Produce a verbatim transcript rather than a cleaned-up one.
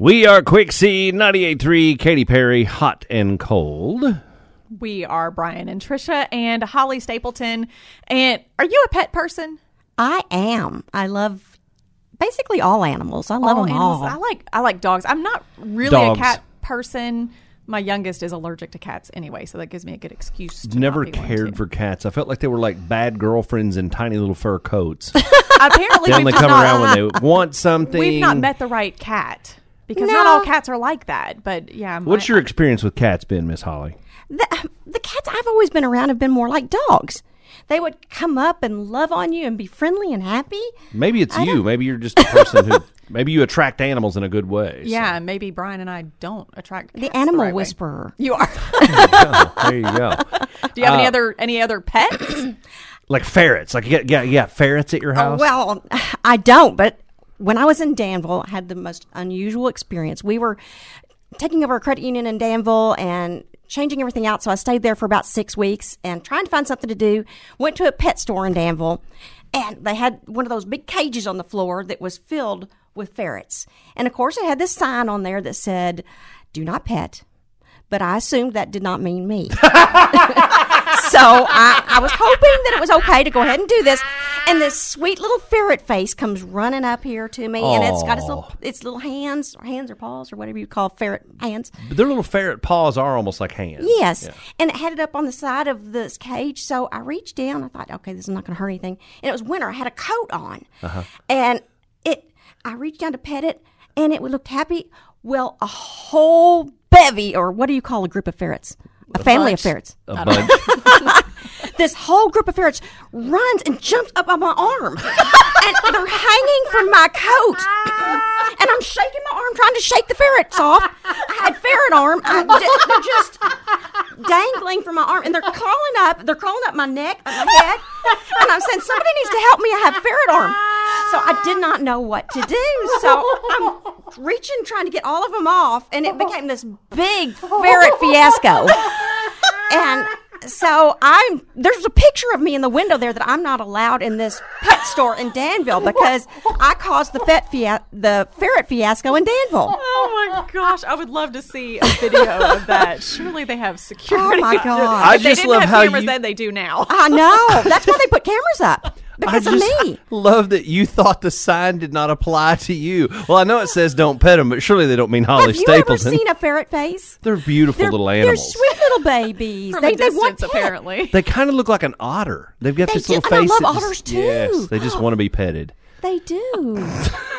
We are Quick C ninety-eight point three, Katy Perry, hot and cold. We are Brian and Trisha and Holly Stapleton. And are you a pet person? I am. I love basically all animals. I love all them animals. all. I like I like dogs. I'm not really Dogs. a cat person. My youngest is allergic to cats anyway, so that gives me a good excuse to Never not be one cared too. for cats. I felt like they were like bad girlfriends in tiny little fur coats. Apparently, They we've only just come not, around when they want something. we've not met the right cat because No. not all cats are like that. But yeah, my, What's your experience with cats been, Miss Holly? The, the cats I've always been around have been more like dogs. They would come up and love on you and be friendly and happy. Maybe it's I you. don't- Maybe you're just a person who, maybe you attract animals in a good way. so. yeah? Maybe Brian and I don't attract The cats animal right way. whisperer. You are. Oh, there you go. Do you have any Uh, other any other pets? Like ferrets. Like you got, you got, you got ferrets at your house? Oh, well, I don't, but when I was in Danville, I had the most unusual experience. We were taking over a credit union in Danville and changing everything out, so I stayed there for about six weeks and trying to find something to do. Went to a pet store in Danville, and they had one of those big cages on the floor that was filled with ferrets. And, of course, it had this sign on there that said, "Do not pet." But I assumed that did not mean me. So I, I was hoping that it was okay to go ahead and do this. And this sweet little ferret face comes running up here to me, and it's got its little, Aw. its little hands, or hands or paws, or whatever you call ferret hands. But their little ferret paws are almost like hands. Yes. Yeah. And it had it up on the side of this cage. So I reached down. I thought, okay, this is not going to hurt anything. And it was winter. I had a coat on. Uh-huh. And it, I reached down to pet it, and it looked happy. Well, a whole bevy, or what do you call a group of ferrets? A, family bunch. of ferrets. A bunch. This whole group of ferrets runs and jumps up on my arm. And they're hanging from my coat. And I'm shaking my arm, trying to shake the ferrets off. I had ferret arm. I, they're just dangling from my arm. And they're crawling up. They're crawling up my neck, up my head. And I'm saying, somebody needs to help me. I have ferret arm. So I did not know what to do. So I'm reaching, trying to get all of them off. And it became this big ferret fiasco. And so I'm there's a picture of me in the window there that I'm not allowed in this pet store in Danville because I caused the fet fia- the ferret fiasco in Danville. Oh my gosh, I would love to see a video of that. Surely they have security. Oh my God. I If they just didn't love have how cameras you- then, they do now. I know. That's why they put cameras up. Because I of just me. love that you thought the sign did not apply to you. Well, I know it says don't pet them, but surely they don't mean Holly Have you Stapleton. ever seen a ferret face? They're beautiful They're, little they're animals. sweet little babies. From they, a they want distance, pet. apparently. They kind of look like an otter. They've got They this do, little and I face. love that just- otters, too. Yes, they just want to be petted. They do.